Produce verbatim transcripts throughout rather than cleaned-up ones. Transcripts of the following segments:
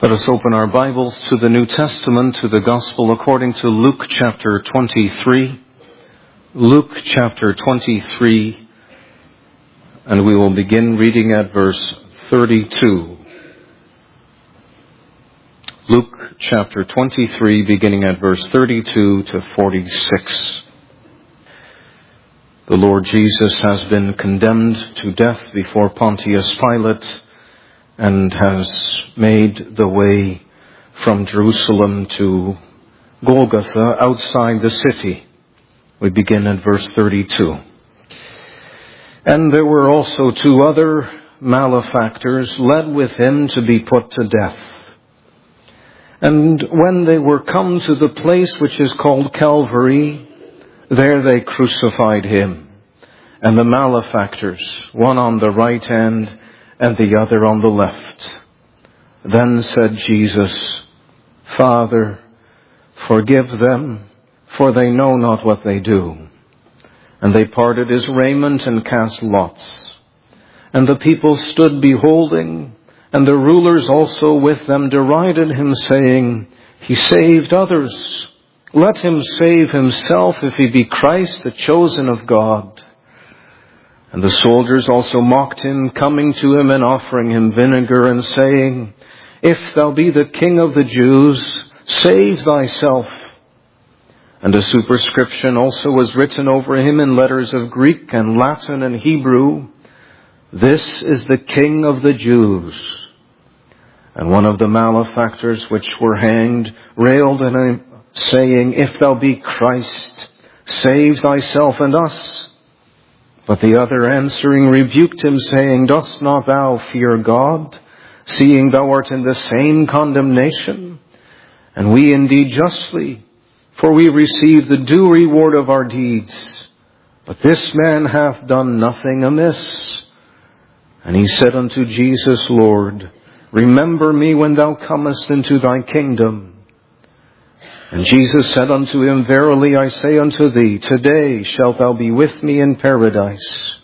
Let us open our Bibles to the New Testament, to the Gospel according to Luke chapter twenty-three. Luke chapter twenty-three, and we will begin reading at verse thirty-two. Luke chapter twenty-three, beginning at verse thirty-two to forty-six. The Lord Jesus has been condemned to death before Pontius Pilate, and has made the way from Jerusalem to Golgotha outside the city. We begin at verse thirty-two. And there were also two other malefactors led with him to be put to death. And when they were come to the place which is called Calvary, there they crucified him, and the malefactors, one on the right hand and the other on the left. Then said Jesus, Father, forgive them, for they know not what they do. And they parted his raiment and cast lots. And the people stood beholding, and the rulers also with them derided him, saying, He saved others. Let him save himself if he be Christ, the chosen of God. And the soldiers also mocked him, coming to him and offering him vinegar, and saying, If thou be the King of the Jews, save thyself. And a superscription also was written over him in letters of Greek and Latin and Hebrew, This is the King of the Jews. And one of the malefactors which were hanged railed at him, saying, If thou be Christ, save thyself and us. But the other answering rebuked him, saying, Dost not thou fear God, seeing thou art in the same condemnation? And we indeed justly, for we receive the due reward of our deeds. But this man hath done nothing amiss. And he said unto Jesus, Lord, remember me when thou comest into thy kingdom. And Jesus said unto him, Verily I say unto thee, today shalt thou be with me in paradise.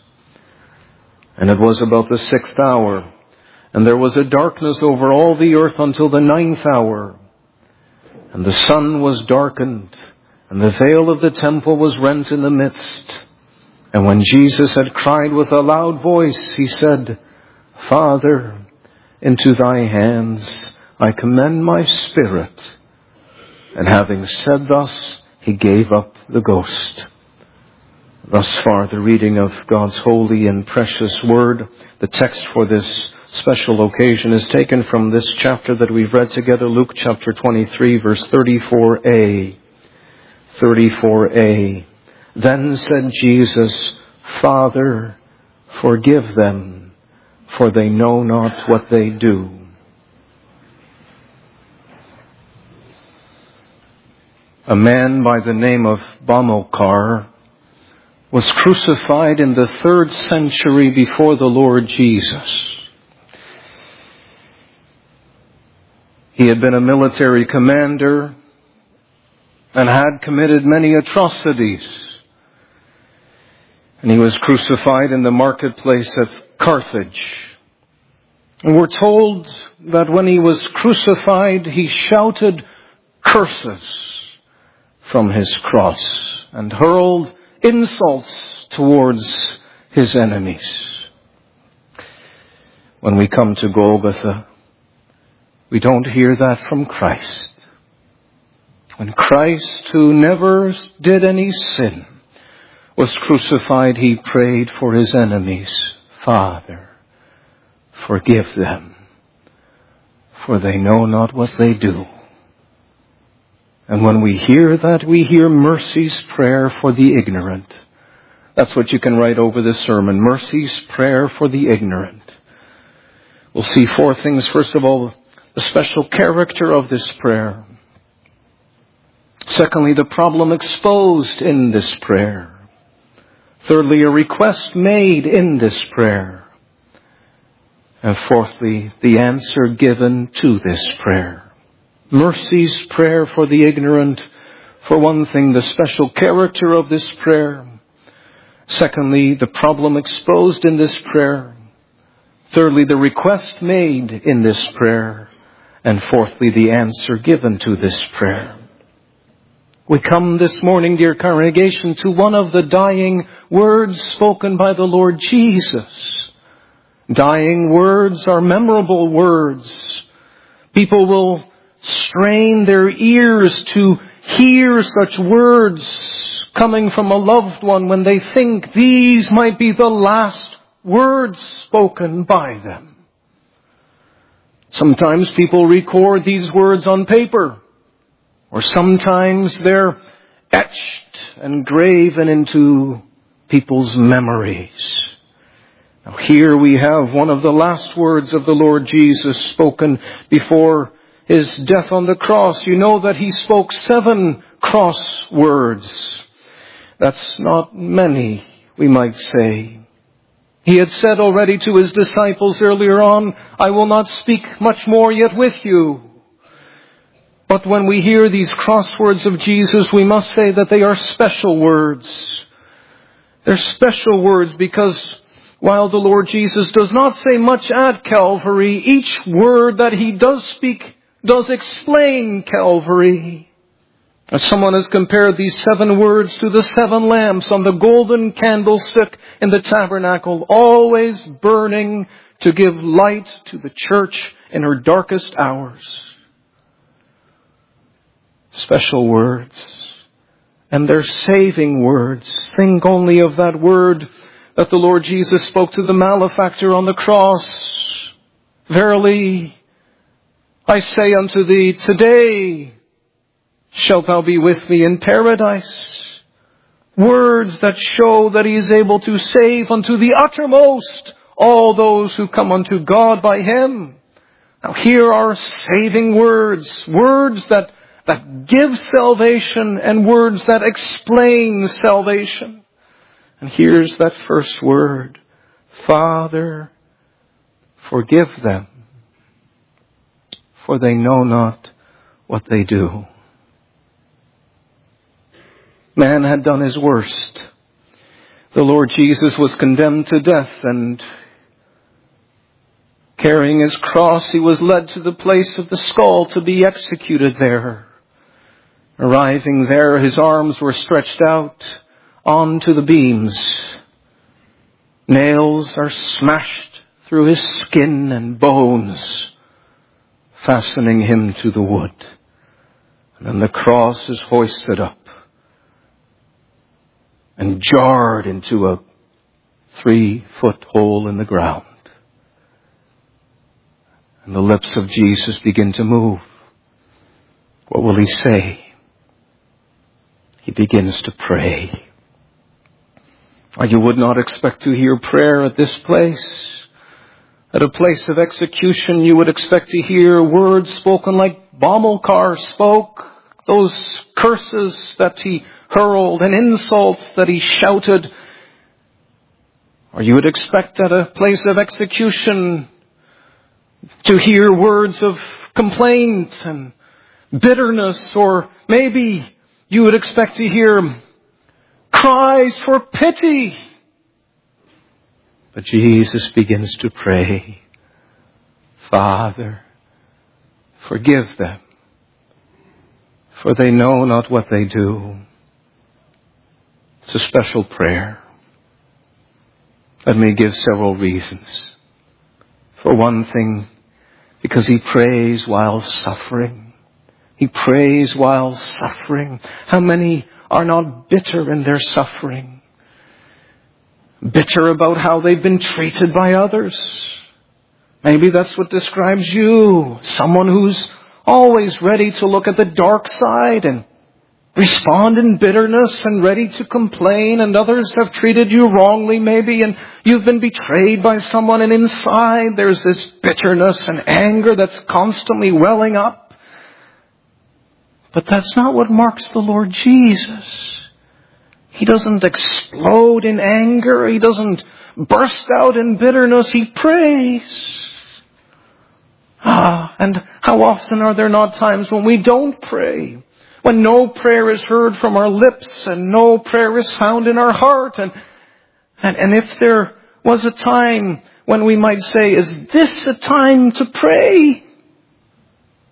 And it was about the sixth hour, and there was a darkness over all the earth until the ninth hour. And the sun was darkened, and the veil of the temple was rent in the midst. And when Jesus had cried with a loud voice, he said, Father, into thy hands I commend my spirit. And having said thus, he gave up the ghost. Thus far, the reading of God's holy and precious word. The text for this special occasion is taken from this chapter that we've read together, Luke chapter twenty-three, verse thirty-four a. thirty-four a. Then said Jesus, Father, forgive them, for they know not what they do. A man by the name of Bamilcar was crucified in the third century before the Lord Jesus. He had been a military commander and had committed many atrocities. And he was crucified in the marketplace at Carthage. And we're told that when he was crucified, he shouted curses from his cross and hurled insults towards his enemies. When we come to Golgotha, we don't hear that from Christ. When Christ, who never did any sin, was crucified, he prayed for his enemies. Father, forgive them, for they know not what they do. And when we hear that, we hear mercy's prayer for the ignorant. That's what you can write over this sermon. Mercy's prayer for the ignorant. We'll see four things. First of all, the special character of this prayer. Secondly, the problem exposed in this prayer. Thirdly, a request made in this prayer. And fourthly, the answer given to this prayer. Mercy's prayer for the ignorant. For one thing, the special character of this prayer. Secondly, the problem exposed in this prayer. Thirdly, the request made in this prayer. And fourthly, the answer given to this prayer. We come this morning, dear congregation, to one of the dying words spoken by the Lord Jesus. Dying words are memorable words. People will strain their ears to hear such words coming from a loved one when they think these might be the last words spoken by them. Sometimes people record these words on paper, or sometimes they're etched and graven into people's memories. Now here we have one of the last words of the Lord Jesus spoken before His death on the cross. You know that He spoke seven cross words. That's not many, we might say. He had said already to His disciples earlier on, I will not speak much more yet with you. But when we hear these cross words of Jesus, we must say that they are special words. They're special words because while the Lord Jesus does not say much at Calvary, each word that He does speak does explain Calvary. As someone has compared these seven words to the seven lamps on the golden candlestick in the tabernacle, always burning to give light to the church in her darkest hours. Special words. And they're saving words. Think only of that word that the Lord Jesus spoke to the malefactor on the cross. Verily, I say unto thee, today shalt thou be with me in paradise. Words that show that He is able to save unto the uttermost all those who come unto God by Him. Now here are saving words. Words that, that give salvation and words that explain salvation. And here's that first word. Father, forgive them, for they know not what they do. Man had done his worst. The Lord Jesus was condemned to death, and carrying His cross, He was led to the place of the skull to be executed there. Arriving there, His arms were stretched out onto the beams. Nails are smashed through His skin and bones, fastening Him to the wood. And then the cross is hoisted up and jarred into a three-foot hole in the ground. And the lips of Jesus begin to move. What will He say? He begins to pray. Or you would not expect to hear prayer at this place. At a place of execution, you would expect to hear words spoken like Bomilcar spoke, those curses that he hurled and insults that he shouted. Or you would expect at a place of execution to hear words of complaint and bitterness, or maybe you would expect to hear cries for pity. But Jesus begins to pray, Father, forgive them, for they know not what they do. It's a special prayer. Let me give several reasons. For one thing, because He prays while suffering. He prays while suffering. How many are not bitter in their suffering? Bitter about how they've been treated by others. Maybe that's what describes you. Someone who's always ready to look at the dark side and respond in bitterness and ready to complain, and others have treated you wrongly maybe, and you've been betrayed by someone, and inside there's this bitterness and anger that's constantly welling up. But that's not what marks the Lord Jesus. He doesn't explode in anger. He doesn't burst out in bitterness. He prays. Ah, and how often are there not times when we don't pray? When no prayer is heard from our lips and no prayer is found in our heart. And, and, and if there was a time when we might say, is this a time to pray?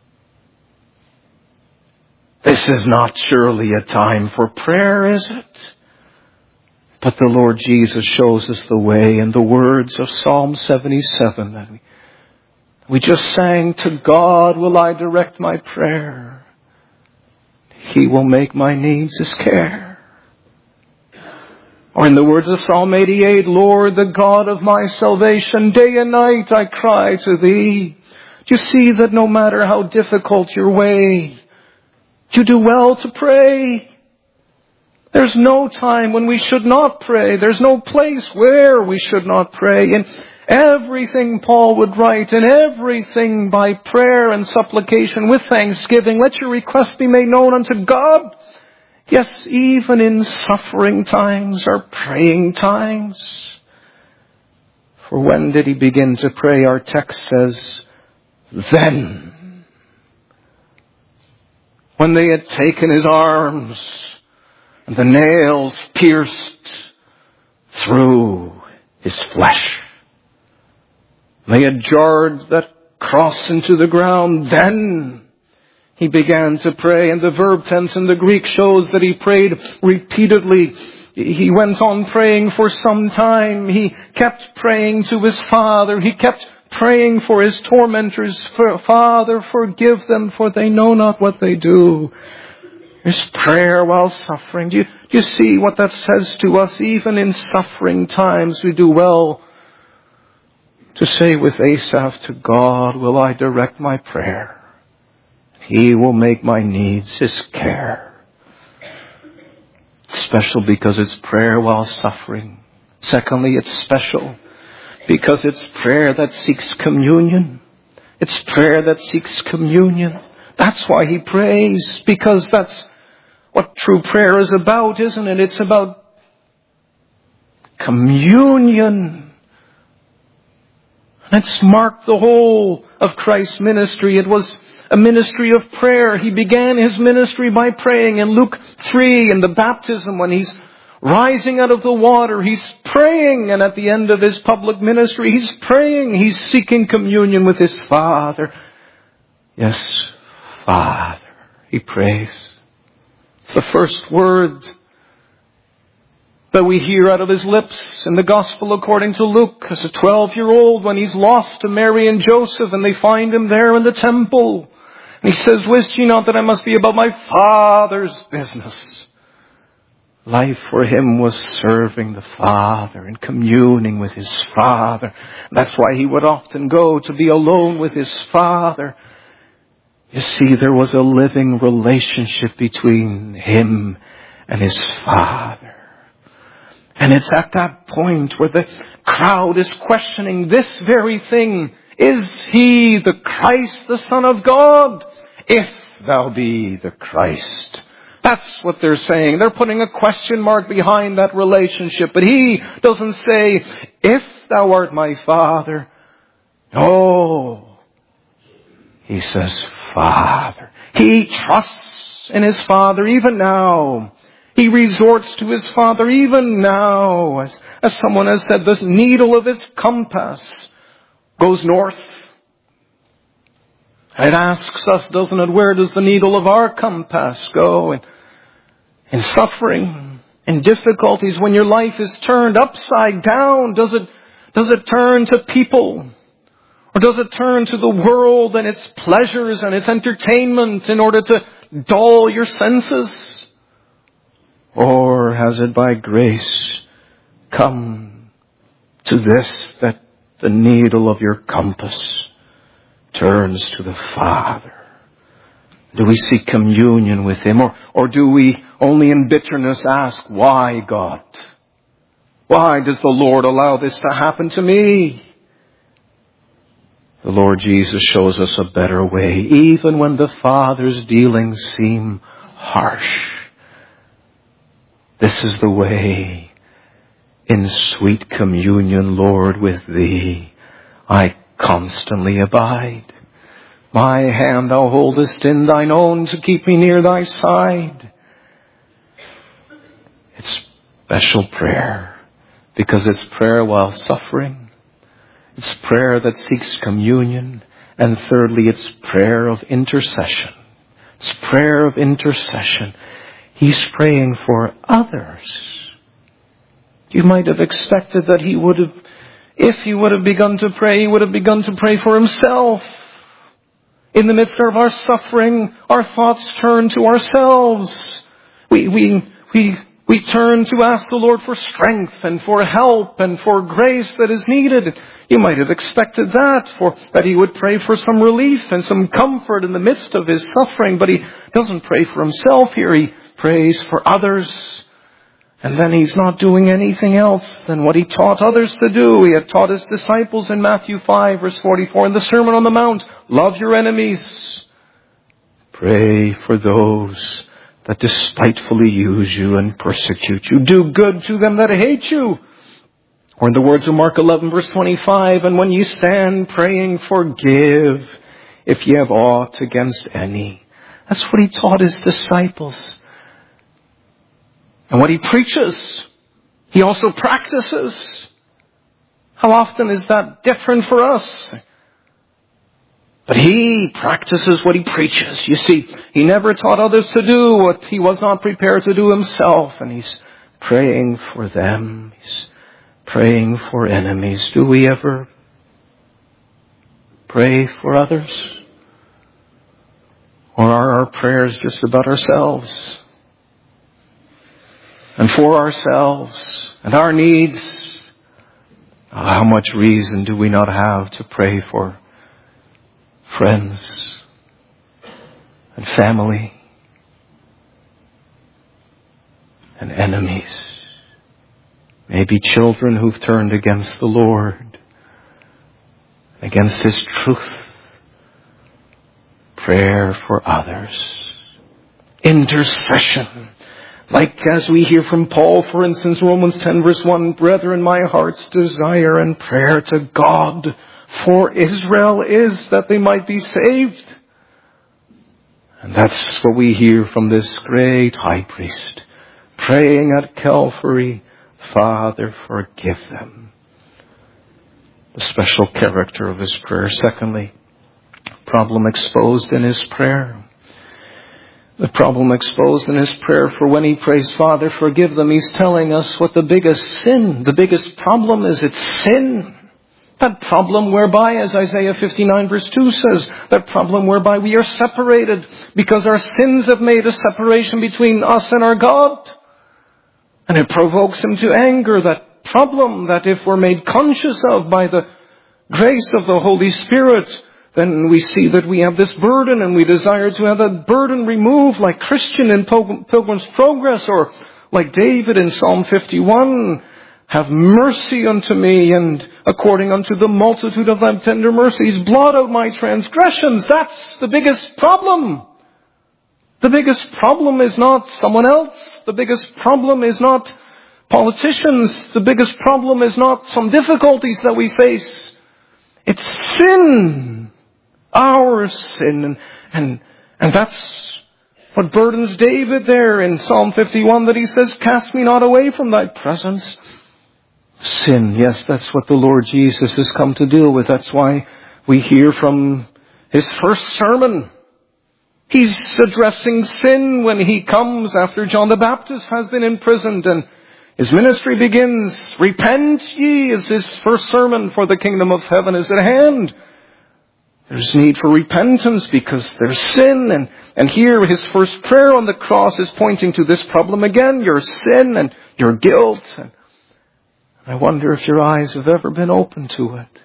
This is not surely a time for prayer, is it? But the Lord Jesus shows us the way in the words of Psalm seventy-seven that we, we just sang, to God will I direct my prayer. He will make my needs his care. Or in the words of Psalm eighty-eight, Lord, the God of my salvation, day and night I cry to thee. Do you see that no matter how difficult your way, you do well to pray? There's no time when we should not pray. There's no place where we should not pray. In everything Paul would write, in everything by prayer and supplication with thanksgiving, let your requests be made known unto God. Yes, even in suffering times are praying times. For when did he begin to pray? Our text says, then. When they had taken his arms, and the nails pierced through his flesh. They had jarred that cross into the ground. Then he began to pray. And the verb tense in the Greek shows that he prayed repeatedly. He went on praying for some time. He kept praying to his Father. He kept praying for his tormentors. Father, forgive them, for they know not what they do. There's prayer while suffering. Do you, do you see what that says to us? Even in suffering times, we do well to say with Asaph, to God will I direct my prayer. He will make my needs his care. It's special because it's prayer while suffering. Secondly, it's special because it's prayer that seeks communion. It's prayer that seeks communion. That's why he prays, because that's what true prayer is about, isn't it? It's about communion. And it's marked the whole of Christ's ministry. It was a ministry of prayer. He began his ministry by praying. In Luke three, in the baptism, when he's rising out of the water, he's praying. And at the end of his public ministry, he's praying. He's seeking communion with his Father. Yes, Father, he prays. It's the first word that we hear out of his lips in the Gospel according to Luke. As a twelve-year-old, when he's lost to Mary and Joseph, and they find him there in the temple. And he says, wist ye not that I must be about my Father's business? Life for him was serving the Father and communing with his Father. That's why he would often go to be alone with his Father. You see, there was a living relationship between him and his Father. And it's at that point where the crowd is questioning this very thing. Is he the Christ, the Son of God? If thou be the Christ. That's what they're saying. They're putting a question mark behind that relationship. But he doesn't say, if thou art my Father. No. He says, Father. He trusts in his Father even now. He resorts to his Father even now. As, as someone has said, this needle of his compass goes north. It asks us, doesn't it, where does the needle of our compass go? In, in suffering, in difficulties, when your life is turned upside down, does it, does it turn to people? Or does it turn to the world and its pleasures and its entertainment in order to dull your senses? Or has it by grace come to this, that the needle of your compass turns to the Father? Do we seek communion with him? Or, or do we only in bitterness ask, why, God? Why does the Lord allow this to happen to me? The Lord Jesus shows us a better way, even when the Father's dealings seem harsh. This is the way. In sweet communion, Lord, with thee, I constantly abide. My hand thou holdest in thine own to keep me near thy side. It's special prayer because it's prayer while suffering. It's prayer that seeks communion. And thirdly, it's prayer of intercession. It's prayer of intercession. He's praying for others. You might have expected that he would have, if he would have begun to pray, he would have begun to pray for himself. In the midst of our suffering, our thoughts turn to ourselves. We, we, we, we turn to ask the Lord for strength and for help and for grace that is needed. You might have expected that, for, that he would pray for some relief and some comfort in the midst of his suffering, but he doesn't pray for himself here. He prays for others. And then he's not doing anything else than what he taught others to do. He had taught his disciples in Matthew five, verse forty-four, in the Sermon on the Mount, love your enemies. Pray for those that despitefully use you and persecute you. Do good to them that hate you. Or in the words of Mark eleven, verse twenty-five, and when ye stand praying, forgive if ye have aught against any. That's what he taught his disciples. And what he preaches, he also practices. How often is that different for us? But he practices what he preaches. You see, he never taught others to do what he was not prepared to do himself. And he's praying for them. He's praying for enemies. Do we ever pray for others? Or are our prayers just about ourselves? And for ourselves and our needs? How much reason do we not have to pray for friends and family and enemies? Maybe children who've turned against the Lord, against His truth. Prayer for others. Intercession. Like as we hear from Paul, for instance, Romans ten verse one, brethren, my heart's desire and prayer to God for Israel is that they might be saved. And that's what we hear from this great high priest, praying at Calvary, Father, forgive them. The special character of his prayer. Secondly, problem exposed in his prayer. The problem exposed in his prayer, for when he prays, Father, forgive them, he's telling us what the biggest sin, the biggest problem is. It's sin. That problem whereby, as Isaiah fifty-nine verse two says, that problem whereby we are separated because our sins have made a separation between us and our God. And it provokes him to anger, that problem that if we're made conscious of by the grace of the Holy Spirit, then we see that we have this burden and we desire to have that burden removed, like Christian in Pilgrim's Progress, or like David in Psalm fifty-one. Have mercy unto me, and according unto the multitude of thy tender mercies, blot out my transgressions. That's the biggest problem. The biggest problem is not someone else. The biggest problem is not politicians. The biggest problem is not some difficulties that we face. It's sin. Our sin. And, and, and that's what burdens David there in Psalm fifty-one, that he says, cast me not away from thy presence. Sin, yes, that's what the Lord Jesus has come to deal with. That's why we hear from his first sermon. He's addressing sin when he comes after John the Baptist has been imprisoned and his ministry begins. Repent ye is his first sermon, for the kingdom of heaven is at hand. There's need for repentance because there's sin. And, and here his first prayer on the cross is pointing to this problem again, your sin and your guilt. And I wonder if your eyes have ever been open to it.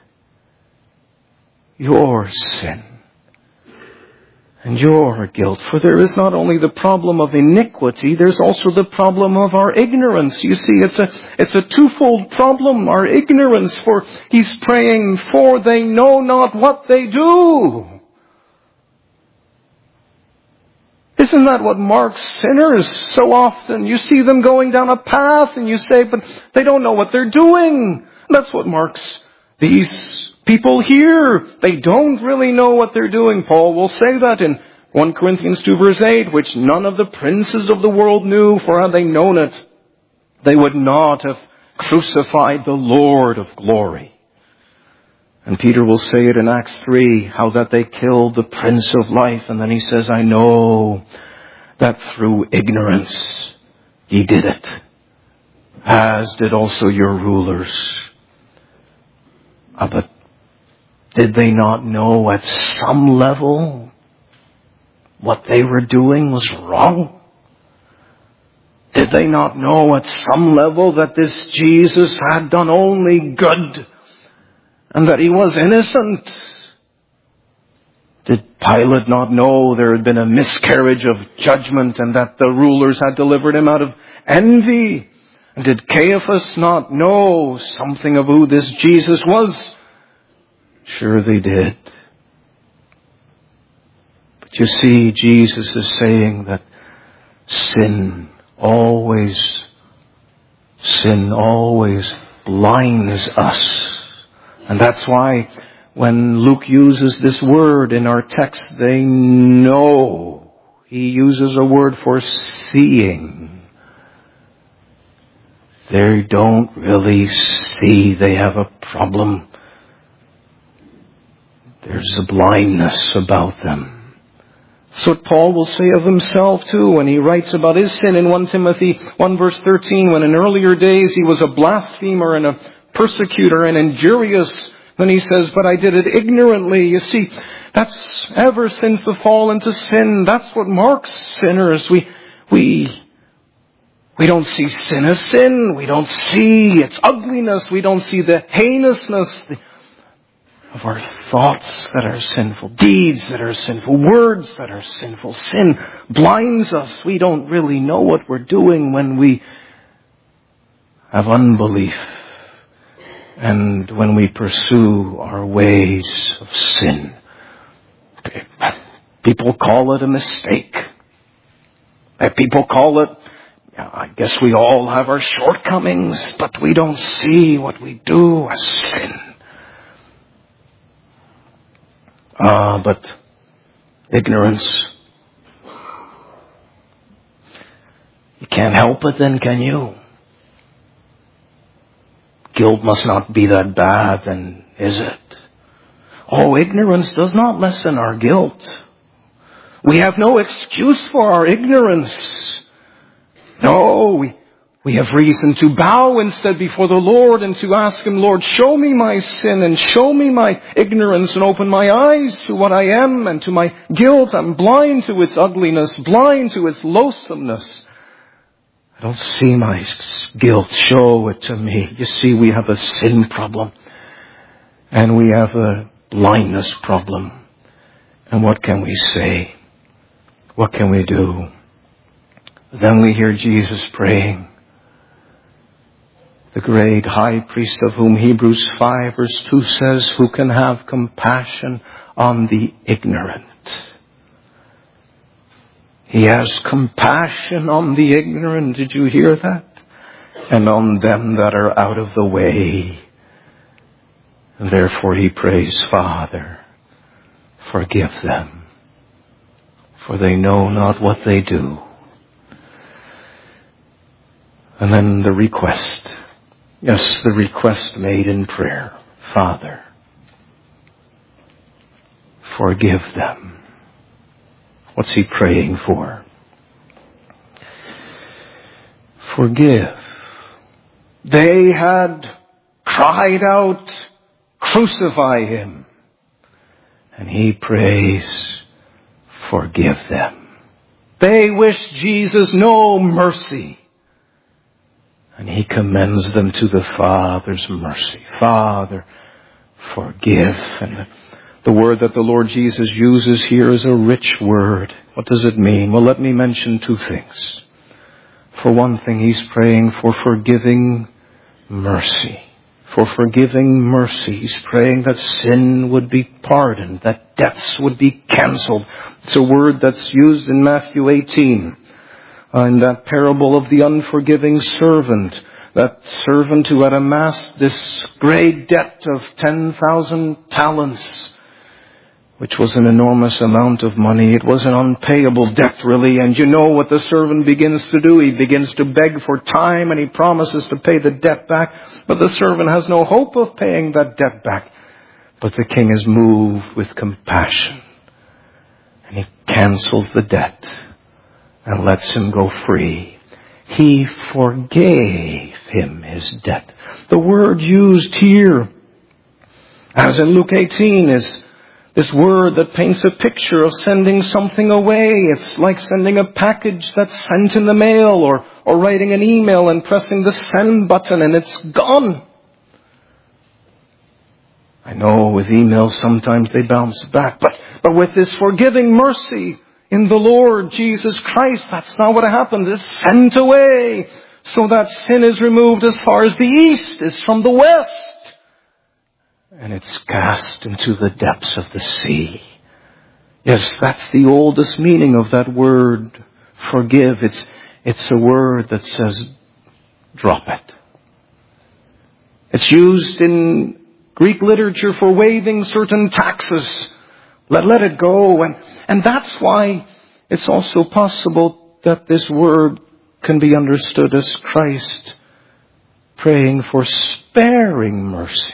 Your sin and your guilt. For there is not only the problem of iniquity, there's also the problem of our ignorance. You see, it's a, it's a twofold problem, our ignorance. For he's praying, for they know not what they do. Isn't that what marks sinners so often? You see them going down a path and you say, but they don't know what they're doing. That's what marks these people here. They don't really know what they're doing. Paul will say that in First Corinthians two verse eight, which none of the princes of the world knew, for had they known it, they would not have crucified the Lord of glory. And Peter will say it in Acts three, how that they killed the Prince of Life. And then he says, I know that through ignorance ye did it, as did also your rulers. Ah, but did they not know at some level what they were doing was wrong? Did they not know at some level that this Jesus had done only good and that he was innocent? Did Pilate not know there had been a miscarriage of judgment and that the rulers had delivered him out of envy? And did Caiaphas not know something of who this Jesus was? Sure they did. But you see, Jesus is saying that sin always, sin always blinds us. And that's why when Luke uses this word in our text, they know. He uses a word for seeing. They don't really see. They have a problem. There's a blindness about them. That's what Paul will say of himself too when he writes about his sin in First Timothy one verse thirteen, when in earlier days he was a blasphemer and a persecutor and injurious. Then he says, but I did it ignorantly. You see, that's ever since the fall into sin. That's what marks sinners. We, we, we don't see sin as sin. We don't see its ugliness. We don't see the heinousness of our thoughts that are sinful, deeds that are sinful, words that are sinful. Sin blinds us. We don't really know what we're doing when we have unbelief and when we pursue our ways of sin. People call it a mistake. People call it, I guess we all have our shortcomings, but we don't see what we do as sin. Ah, uh, but ignorance. You can't help it then, can you? Guilt must not be that bad then, is it? Oh, ignorance does not lessen our guilt. We have no excuse for our ignorance. No, we We have reason to bow instead before the Lord and to ask Him, Lord, show me my sin and show me my ignorance and open my eyes to what I am and to my guilt. I'm blind to its ugliness, blind to its loathsomeness. I don't see my guilt. Show it to me. You see, we have a sin problem and we have a blindness problem. And what can we say? What can we do? Then we hear Jesus praying. The great high priest of whom Hebrews five verse two says, who can have compassion on the ignorant? He has compassion on the ignorant. Did you hear that? And on them that are out of the way. And therefore he prays, Father, forgive them, for they know not what they do. And then the request. Yes, the request made in prayer. Father, forgive them. What's he praying for? Forgive. They had cried out, crucify him. And he prays, forgive them. They wish Jesus no mercy. And he commends them to the Father's mercy. Father, forgive. And the, the word that the Lord Jesus uses here is a rich word. What does it mean? Well, let me mention two things. For one thing, he's praying for forgiving mercy. For forgiving mercy. He's praying that sin would be pardoned, that debts would be cancelled. It's a word that's used in Matthew eighteen. Uh, in that parable of the unforgiving servant, that servant who had amassed this great debt of ten thousand talents, which was an enormous amount of money. It was an unpayable debt, really. And you know what the servant begins to do? He begins to beg for time and he promises to pay the debt back. But the servant has no hope of paying that debt back. But the king is moved with compassion, and he cancels the debt and lets him go free. He forgave him his debt. The word used here, as in Luke eighteen, is this word that paints a picture of sending something away. It's like sending a package that's sent in the mail, or, or writing an email and pressing the send button and it's gone. I know with emails sometimes they bounce back, but, but with this forgiving mercy in the Lord Jesus Christ, that's not what happens. It's sent away so that sin is removed as far as the east is from the west. And it's cast into the depths of the sea. Yes, that's the oldest meaning of that word, forgive. It's, it's a word that says, drop it. It's used in Greek literature for waiving certain taxes. Let, let it go. And, and that's why it's also possible that this word can be understood as Christ praying for sparing mercy.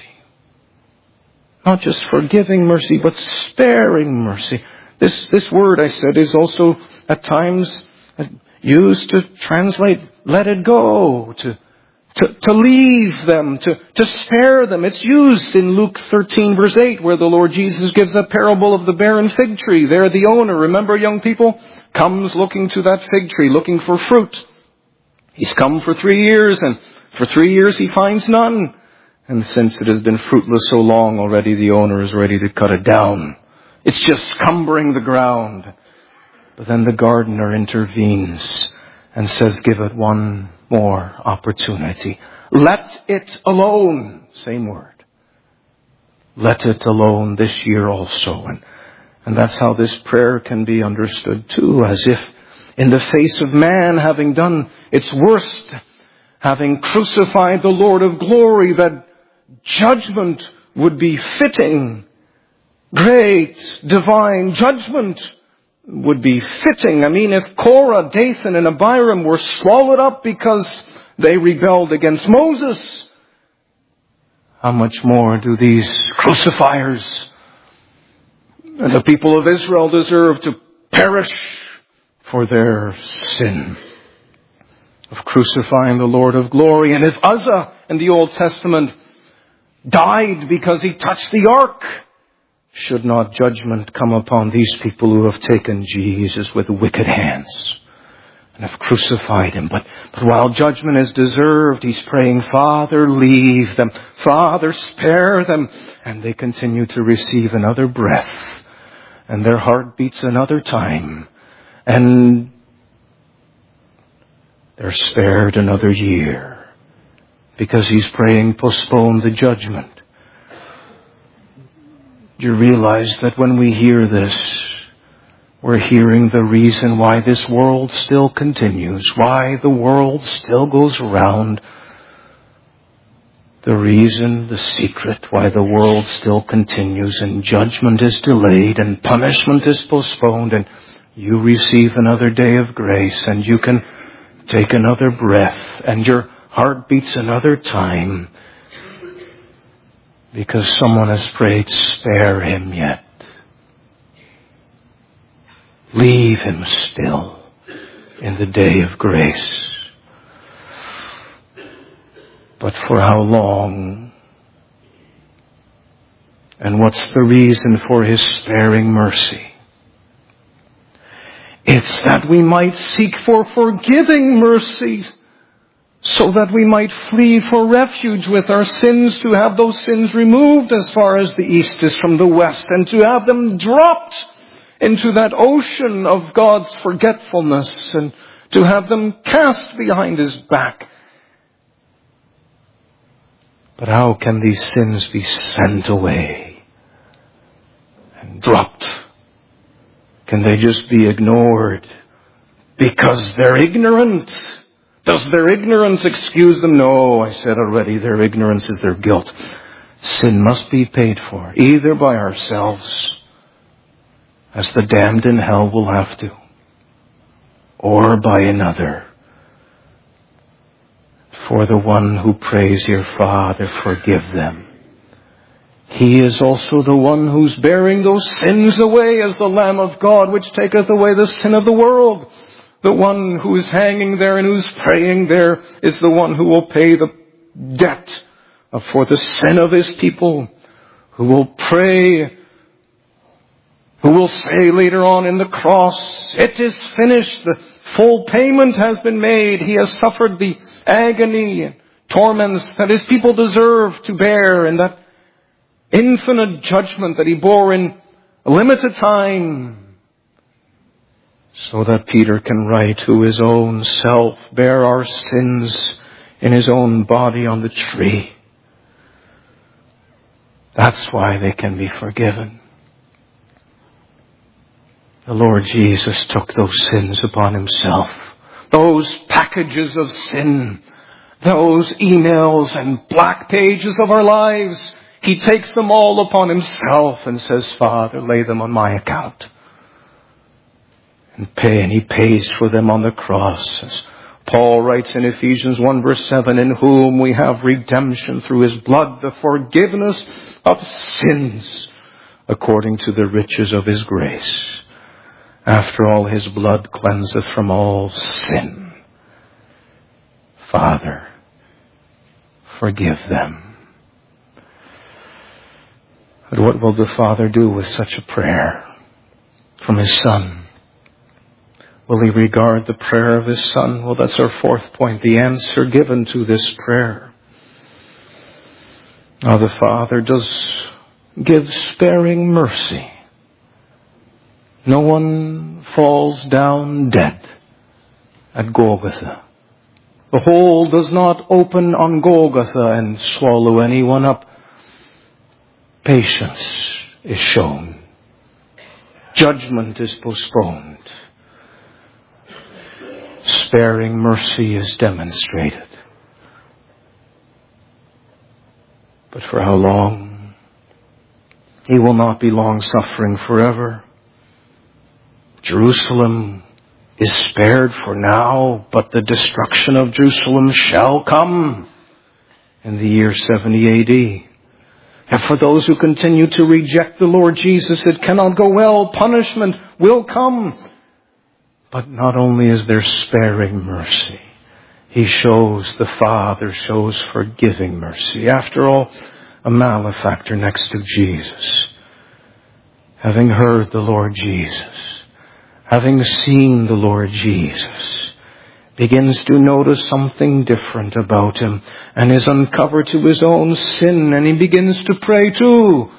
Not just forgiving mercy, but sparing mercy. This, this word, I said, is also at times used to translate, let it go, to, to, to leave them, to, to spare them. It's used in Luke thirteen verse eight, where the Lord Jesus gives that parable of the barren fig tree. There the owner, remember young people, comes looking to that fig tree, looking for fruit. He's come for three years, and for three years he finds none. And since it has been fruitless so long already, the owner is ready to cut it down. It's just cumbering the ground. But then the gardener intervenes and says, give it one more opportunity. Let it alone. Same word. Let it alone this year also. And, and that's how this prayer can be understood too, as if in the face of man having done its worst, having crucified the Lord of glory, that judgment would be fitting. Great divine judgment would be fitting. I mean, if Korah, Dathan, and Abiram were swallowed up because they rebelled against Moses, how much more do these crucifiers and the people of Israel deserve to perish for their sin of crucifying the Lord of glory? And if Uzzah in the Old Testament died because he touched the ark, should not judgment come upon these people who have taken Jesus with wicked hands and have crucified him? But, but while judgment is deserved, he's praying, Father, leave them. Father, spare them. And they continue to receive another breath, and their heart beats another time, and they're spared another year, because he's praying, postpone the judgment. You realize that when we hear this, we're hearing the reason why this world still continues, why the world still goes round. The reason, the secret why the world still continues, and judgment is delayed and punishment is postponed, and you receive another day of grace, and you can take another breath, and your heart beats another time, because someone has prayed, spare him yet. Leave him still in the day of grace. But for how long? And what's the reason for his sparing mercy? It's that we might seek for forgiving mercy, so that we might flee for refuge with our sins, to have those sins removed as far as the east is from the west, and to have them dropped into that ocean of God's forgetfulness, and to have them cast behind his back. But how can these sins be sent away and dropped? Can they just be ignored because they're ignorant? Does their ignorance excuse them? No, I said already, their ignorance is their guilt. Sin must be paid for, either by ourselves, as the damned in hell will have to, or by another. For the one who prays here, Father, forgive them. He is also the one who's bearing those sins away as the Lamb of God, which taketh away the sin of the world. The one who is hanging there and who's praying there is the one who will pay the debt for the sin of his people, who will pray, who will say later on in the cross, it is finished. The full payment has been made. He has suffered the agony and torments that his people deserve to bear, and that infinite judgment that he bore in a limited time, so that Peter can write, who his own self bare our sins in his own body on the tree. That's why they can be forgiven. The Lord Jesus took those sins upon himself. Those packages of sin, those emails and black pages of our lives, he takes them all upon himself and says, Father, lay them on my account. And pay, and he pays for them on the cross. As Paul writes in Ephesians one verse seven, in whom we have redemption through his blood, the forgiveness of sins, according to the riches of his grace. After all, his blood cleanseth from all sin. Father, forgive them. But what will the Father do with such a prayer from his Son? Will he regard the prayer of his Son? Well, that's our fourth point, the answer given to this prayer. Now, the Father does give sparing mercy. No one falls down dead at Golgotha. The hole does not open on Golgotha and swallow anyone up. Patience is shown. Judgment is postponed. Sparing mercy is demonstrated. But for how long? He will not be long-suffering forever. Jerusalem is spared for now, but the destruction of Jerusalem shall come in the year seventy A D. And for those who continue to reject the Lord Jesus, it cannot go well. Punishment will come. But not only is there sparing mercy, he shows, the Father shows forgiving mercy. After all, a malefactor next to Jesus, having heard the Lord Jesus, having seen the Lord Jesus, begins to notice something different about him and is uncovered to his own sin, and he begins to pray too.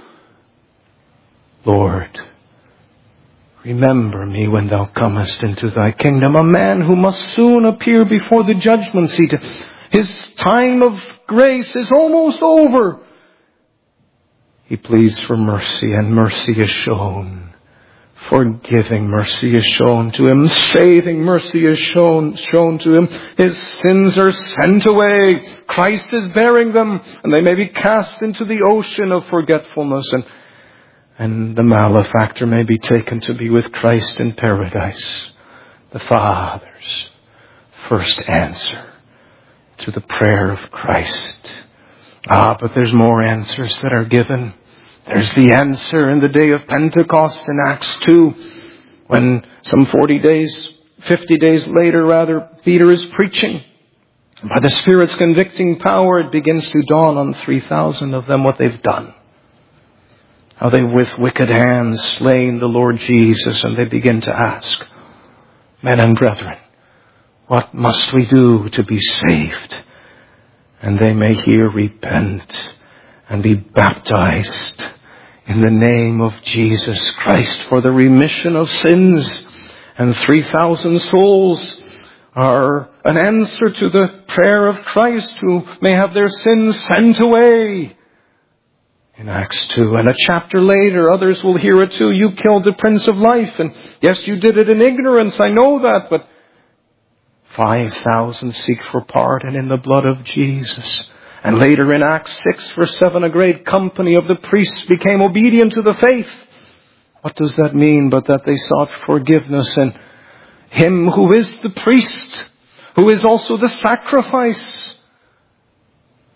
Lord, remember me when thou comest into thy kingdom. A man who must soon appear before the judgment seat. His time of grace is almost over. He pleads for mercy, and mercy is shown. Forgiving mercy is shown to him. Saving mercy is shown, shown to him. His sins are sent away. Christ is bearing them, and they may be cast into the ocean of forgetfulness, and And the malefactor may be taken to be with Christ in paradise. The Father's first answer to the prayer of Christ. Ah, but there's more answers that are given. There's the answer in the day of Pentecost in Acts two, when some forty days, fifty days later rather, Peter is preaching. By the Spirit's convicting power, it begins to dawn on three thousand of them what they've done. How they with wicked hands slain the Lord Jesus, and they begin to ask, men and brethren, what must we do to be saved? And they may here repent and be baptized in the name of Jesus Christ for the remission of sins. And three thousand souls are an answer to the prayer of Christ, who may have their sins sent away. In Acts two, and a chapter later, others will hear it too. You killed the Prince of Life, and yes, you did it in ignorance, I know that, but five thousand seek for pardon in the blood of Jesus. And later in Acts six, verse seven, a great company of the priests became obedient to the faith. What does that mean but that they sought forgiveness in Him who is the priest, who is also the sacrifice?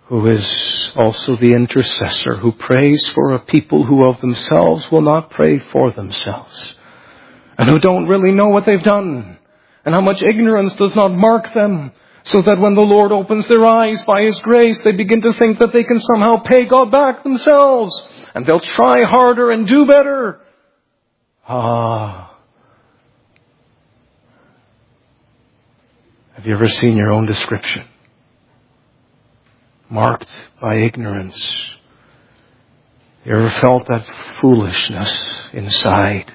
who is also the intercessor, who prays for a people who of themselves will not pray for themselves, and who don't really know what they've done, and how much ignorance does not mark them, so that when the Lord opens their eyes by His grace, they begin to think that they can somehow pay God back themselves, and they'll try harder and do better. Ah. Have you ever seen your own description marked by ignorance? You ever felt that foolishness inside?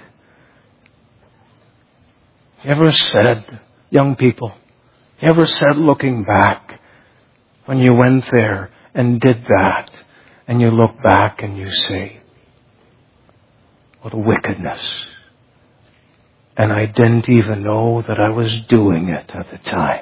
You ever said, young people, you ever said looking back, when you went there and did that, and you look back and you say, what a wickedness. And I didn't even know that I was doing it at the time.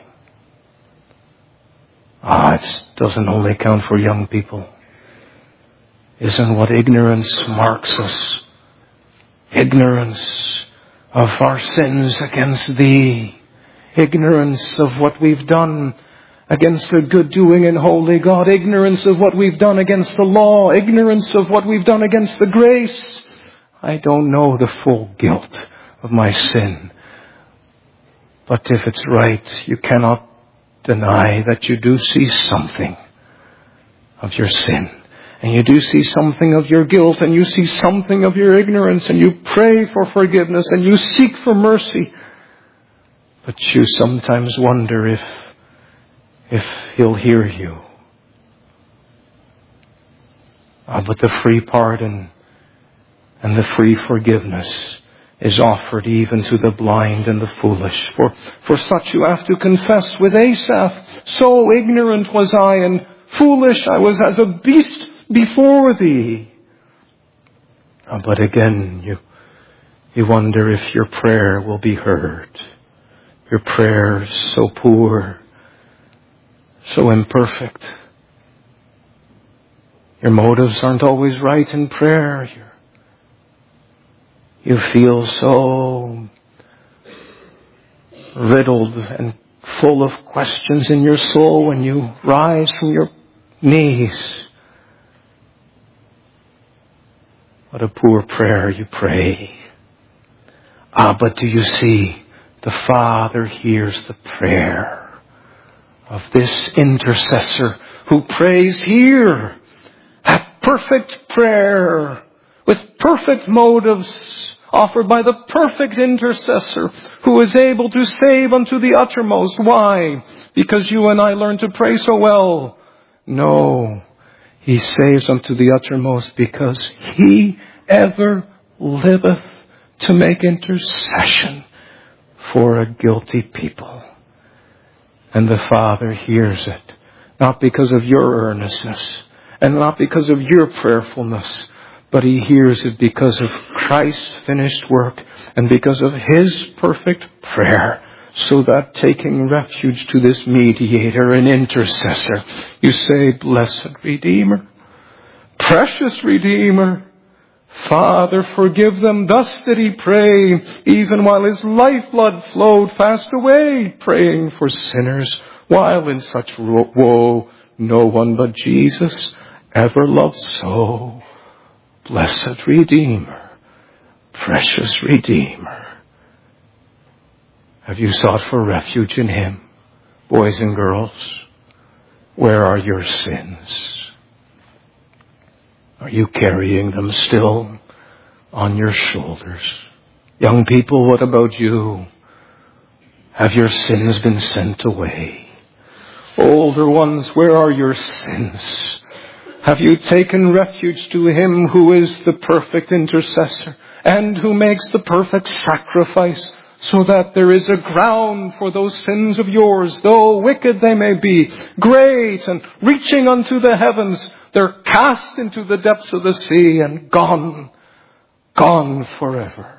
Ah, it doesn't only count for young people. Isn't what ignorance marks us? Ignorance of our sins against Thee. Ignorance of what we've done against the good doing and holy God. Ignorance of what we've done against the law. Ignorance of what we've done against the grace. I don't know the full guilt of my sin. But if it's right, you cannot deny that you do see something of your sin. And you do see something of your guilt, and you see something of your ignorance, and you pray for forgiveness, and you seek for mercy. But you sometimes wonder if, if He'll hear you. Ah, but the free pardon and the free forgiveness is offered even to the blind and the foolish. For, for such you have to confess with Asaph, so ignorant was I, and foolish I was as a beast before Thee. Ah, but again, you, you wonder if your prayer will be heard. Your prayer is so poor, so imperfect. Your motives aren't always right in prayer. You're, you feel so riddled and full of questions in your soul when you rise from your knees. What a poor prayer you pray. Ah, but do you see? The Father hears the prayer of this intercessor who prays here. That perfect prayer with perfect motives offered by the perfect intercessor who is able to save unto the uttermost. Why? Because you and I learn to pray so well? No. He saves unto the uttermost because He ever liveth to make intercession for a guilty people. And the Father hears it, not because of your earnestness and not because of your prayerfulness, but He hears it because of Christ's finished work and because of His perfect prayer, so that taking refuge to this mediator and intercessor, you say, blessed Redeemer, precious Redeemer, Father, forgive them. Thus did he pray, even while his lifeblood flowed fast away, praying for sinners, while in such woe no one but Jesus ever loved so. Blessed Redeemer, precious Redeemer. Have you sought for refuge in Him, boys and girls? Where are your sins? Are you carrying them still on your shoulders? Young people, what about you? Have your sins been sent away? Older ones, where are your sins? Have you taken refuge to Him who is the perfect intercessor and who makes the perfect sacrifice, so that there is a ground for those sins of yours, though wicked they may be, great and reaching unto the heavens, they're cast into the depths of the sea and gone, gone forever.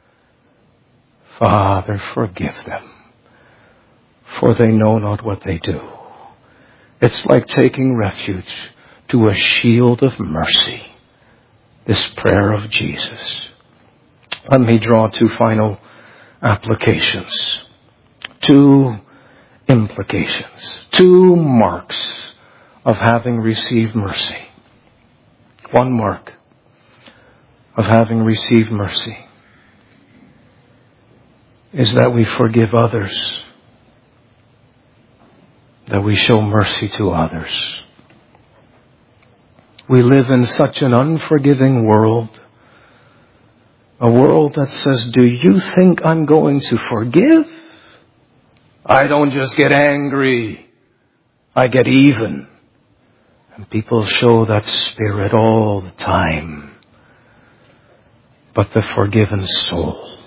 Father, forgive them, for they know not what they do. It's like taking refuge to a shield of mercy, this prayer of Jesus. Let me draw two final applications, two implications, two marks of having received mercy. One mark of having received mercy is that we forgive others, that we show mercy to others. We live in such an unforgiving world, a world that says, do you think I'm going to forgive? I don't just get angry, I get even. And people show that spirit all the time. But the forgiven soul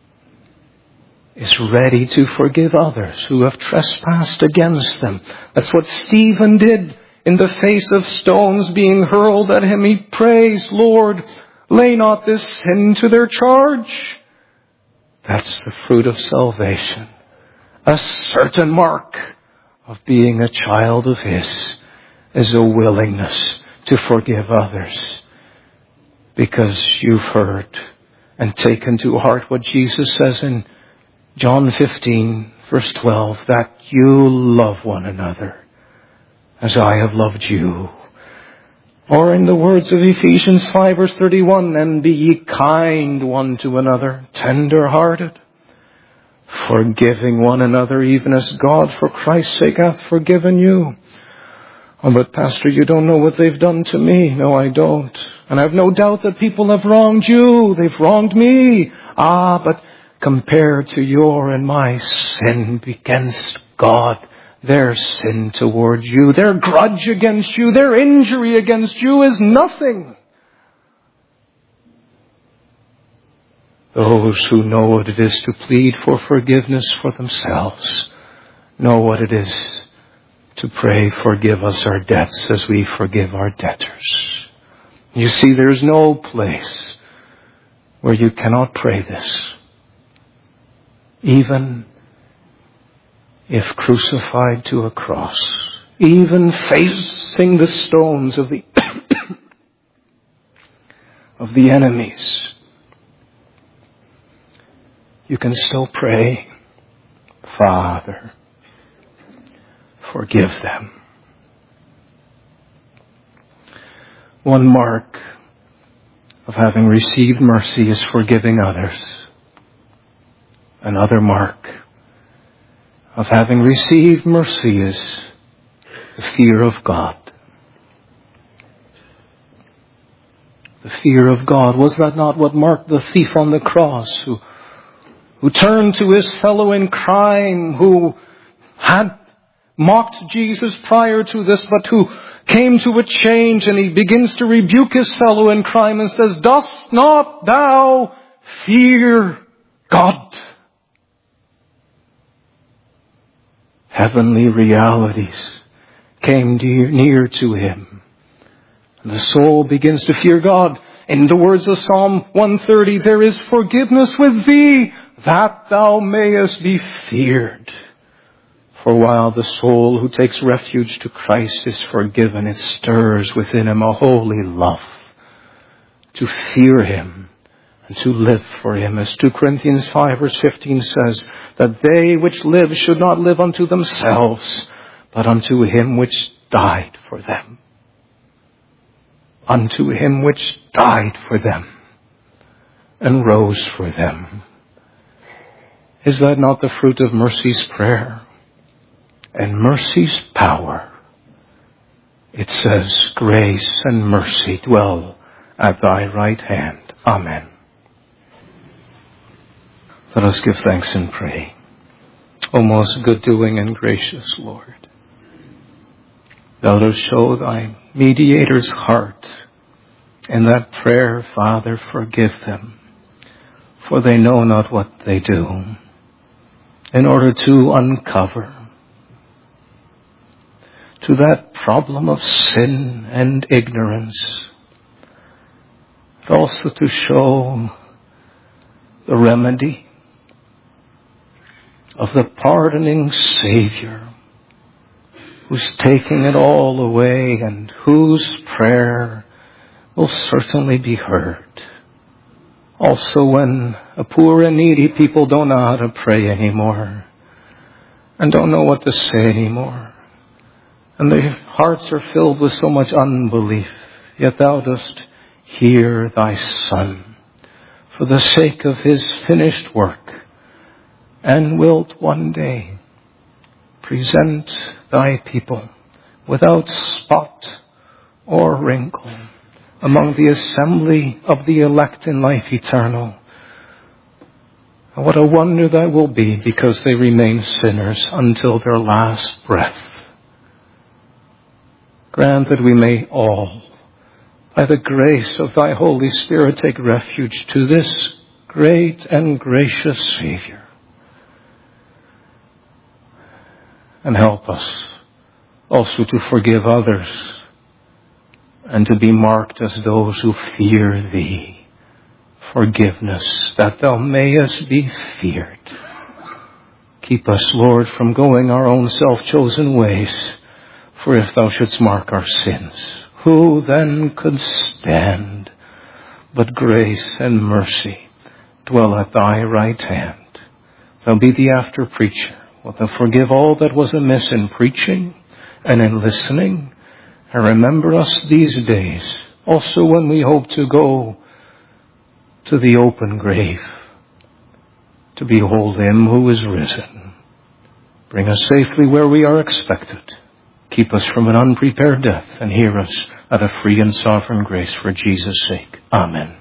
is ready to forgive others who have trespassed against them. That's what Stephen did in the face of stones being hurled at him. He prays, Lord, lay not this sin to their charge. That's the fruit of salvation. A certain mark of being a child of His is a willingness to forgive others, because you've heard and taken to heart what Jesus says in John fifteen, verse twelve, that you love one another as I have loved you. Or in the words of Ephesians five, verse thirty-one, and be ye kind one to another, tender-hearted, forgiving one another, even as God for Christ's sake hath forgiven you. Oh, but Pastor, you don't know what they've done to me. No, I don't. And I have no doubt that people have wronged you. They've wronged me. Ah, but compared to your and my sin against God, their sin towards you, their grudge against you, their injury against you is nothing. Those who know what it is to plead for forgiveness for themselves know what it is to pray, forgive us our debts as we forgive our debtors. You see, there's no place where you cannot pray this. Even if crucified to a cross, even facing the stones of the of the enemies, you can still pray, Father, forgive them. One mark of having received mercy is forgiving others. Another mark of having received mercy is the fear of God. The fear of God. Was that not what marked the thief on the cross, who, who turned to his fellow in crime, who had mocked Jesus prior to this, but who came to a change, and he begins to rebuke his fellow in crime and says, dost not thou fear God? Heavenly realities came near, near to him. And the soul begins to fear God. In the words of Psalm one thirty, there is forgiveness with thee, that thou mayest be feared. For while the soul who takes refuge to Christ is forgiven, it stirs within him a holy love to fear Him and to live for Him. As two Corinthians five verse fifteen says, that they which live should not live unto themselves, but unto Him which died for them. Unto Him which died for them and rose for them. Is that not the fruit of mercy's prayer? And mercy's power. It says, grace and mercy dwell at thy right hand. Amen. Let us give thanks and pray. O most good doing and gracious Lord, Thou dost show Thy mediator's heart in that prayer, Father, forgive them, for they know not what they do, in order to uncover to that problem of sin and ignorance, but also to show the remedy of the pardoning Savior, who's taking it all away and whose prayer will certainly be heard. Also, when a poor and needy people don't know how to pray anymore and don't know what to say anymore, and their hearts are filled with so much unbelief. Yet thou dost hear thy Son for the sake of his finished work, and wilt one day present thy people without spot or wrinkle among the assembly of the elect in life eternal. And what a wonder that will be, because they remain sinners until their last breath. Grant that we may all, by the grace of thy Holy Spirit, take refuge to this great and gracious Savior. And help us also to forgive others and to be marked as those who fear thee. Forgiveness, that thou mayest be feared. Keep us, Lord, from going our own self-chosen ways. For if thou shouldst mark our sins, who then could stand? But grace and mercy dwell at thy right hand. Thou be the after preacher. Wilt thou forgive all that was amiss in preaching and in listening? And remember us these days, also when we hope to go to the open grave, to behold him who is risen. Bring us safely where we are expected. Keep us from an unprepared death, and hear us at a free and sovereign grace for Jesus' sake. Amen.